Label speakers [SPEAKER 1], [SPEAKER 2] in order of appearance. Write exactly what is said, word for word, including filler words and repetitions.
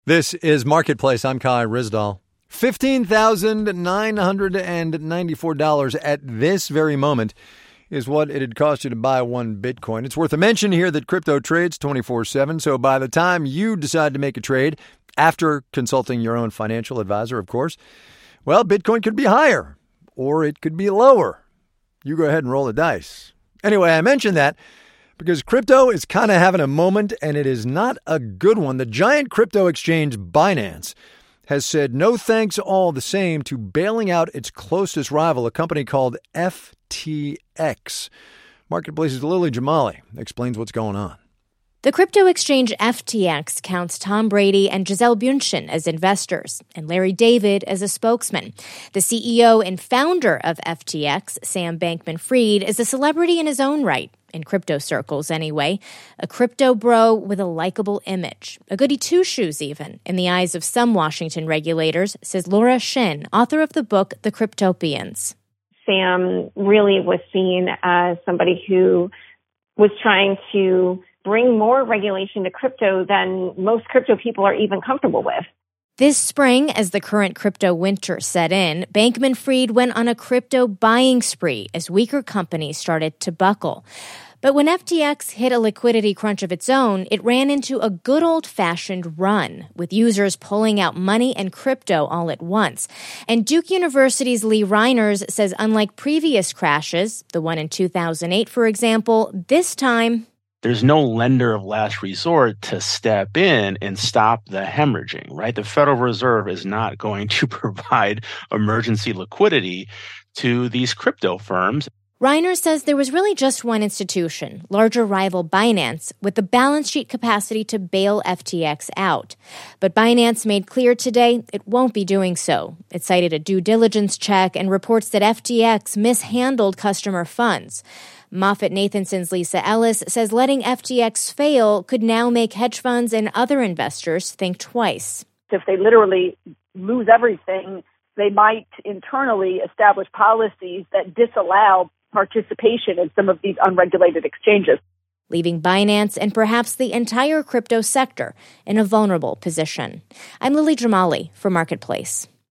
[SPEAKER 1] This is Marketplace. I'm Kai Ryssdal. fifteen thousand nine hundred ninety-four dollars at this very moment is what it'd cost you to buy one Bitcoin. It's worth a mention here that crypto trades twenty-four seven, so by the time you decide to make a trade, after consulting your own financial advisor, of course, well, Bitcoin could be higher or it could be lower. You go ahead and roll the dice. Anyway, I mentioned that because crypto is kind of having a moment, and it is not a good one. The giant crypto exchange Binance has said no thanks all the same to bailing out its closest rival, a company called F T X. Marketplace's Lily Jamali explains what's going on.
[SPEAKER 2] The crypto exchange F T X counts Tom Brady and Gisele Bündchen as investors and Larry David as a spokesman. The C E O and founder of F T X, Sam Bankman-Fried, is a celebrity in his own right, in crypto circles anyway, a crypto bro with a likable image, a goody two-shoes even, in the eyes of some Washington regulators, says Laura Shin, author of the book The Cryptopians.
[SPEAKER 3] Sam really was seen as somebody who was trying to bring more regulation to crypto than most crypto people are even comfortable with.
[SPEAKER 2] This spring, as the current crypto winter set in, Bankman-Fried went on a crypto buying spree as weaker companies started to buckle. But when F T X hit a liquidity crunch of its own, it ran into a good old-fashioned run, with users pulling out money and crypto all at once. And Duke University's Lee Reiners says unlike previous crashes, the one in two thousand eight, for example, this time
[SPEAKER 4] there's no lender of last resort to step in and stop the hemorrhaging, right? The Federal Reserve is not going to provide emergency liquidity to these crypto firms.
[SPEAKER 2] Reiner says there was really just one institution, larger rival Binance, with the balance sheet capacity to bail F T X out. But Binance made clear today it won't be doing so. It cited a due diligence check and reports that F T X mishandled customer funds. MoffettNathanson's Lisa Ellis says letting F T X fail could now make hedge funds and other investors think twice.
[SPEAKER 5] If they literally lose everything, they might internally establish policies that disallow participation in some of these unregulated exchanges,
[SPEAKER 2] leaving Binance and perhaps the entire crypto sector in a vulnerable position. I'm Lily Jamali for Marketplace.